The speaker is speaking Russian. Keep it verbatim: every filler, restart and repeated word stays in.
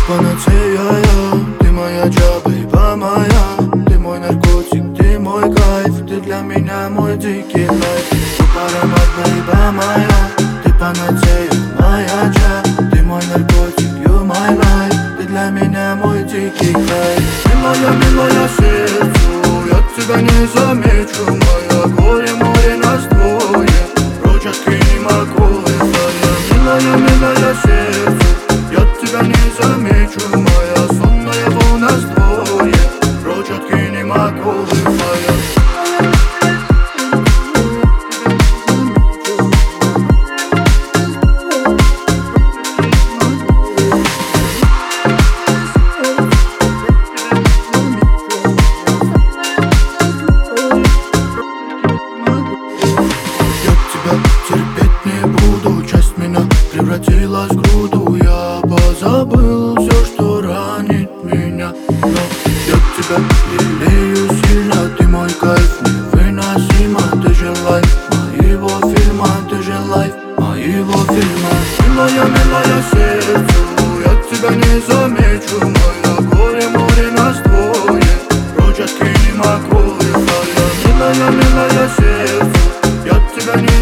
панацея, ты моя джабейба моя. Ты мой наркотик, ты мой кайф, ты для меня мой дикий лайф. Ты аромат, бейба моя, ты панацея, моя джа. Ты мой наркотик, you my life, ты для меня мой дикий кайф. Милая, милая сердцу, я тебя не замечу. Моя горе, море нас двое, прочь от кинематографа. Милая, милая сердцу, я тебя не замечу. Моя сонная его нас двое, прочь от кинематографа. Терпеть не буду, часть меня превратилась в груду. Я позабыл все, что ранит меня, но я тебя лелею сильно. Ты мой кайф невыносимо, ты же лайф моего фильма, ты же лайф моего фильма. Милая, милая сердцу, я тебя не замечу. Моя горе, море нас двое, прочь от кинематографа. Милая, милая сердцу, я тебя не